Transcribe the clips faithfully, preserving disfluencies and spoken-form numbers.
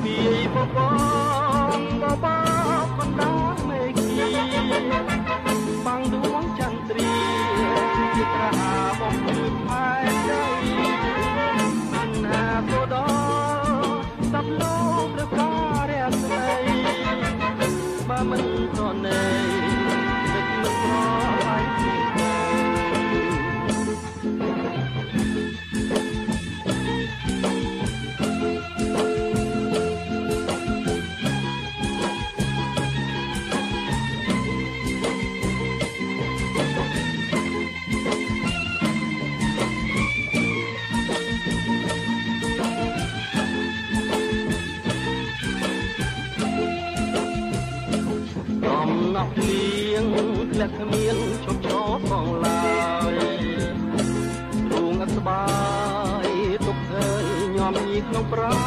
ពីបបងបបបណ្ដាមេឃីបាំងដួងចន្ទ្រាជាត្រាបំភ្លឺផែនដីមិនណាទៅដល់ស្ដាប់លោកឬក៏រាស្មីបើមិនប្រណីទឹកមិនប្រឡាយពីណោះលៀងធ្លាក់គ្មានឈប់ឈរផងឡើយរួងអត់ស្បាយទុកឃើញញោមញីក្នុងប្រា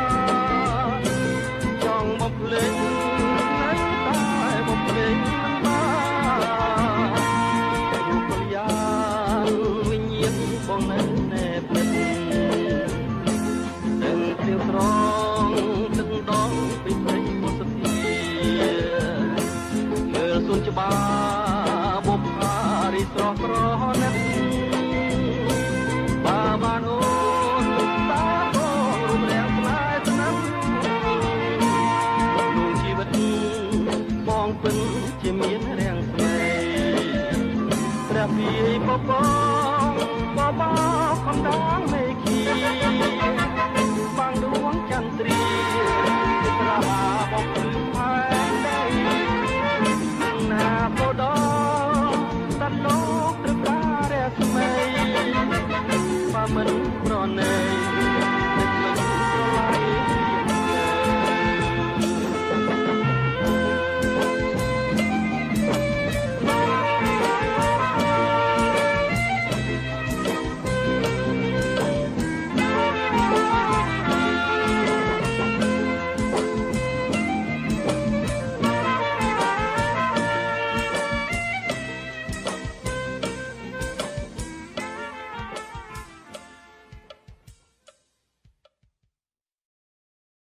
ចង់មកភ្លេចនៅតែមកភ្លេចមិនបានយុគលយានវិញ្ញាណបងនៅណែភ្លេចដឹងព្រៀវត្រង់ទឹកដងពីព្រៃមុសធាសួនច្បារបបខារីស្រស់ស្រណាស់បាបានអូនតាបងរូបរាងស្នេហ៍ស្នាំក្នុងជីវិតបងពិនជាមានរាំងស្នេហ៍ព្រះពីបបងបបខំដងមេឃីបាំងដួងចន្ទ្រាត្រាបប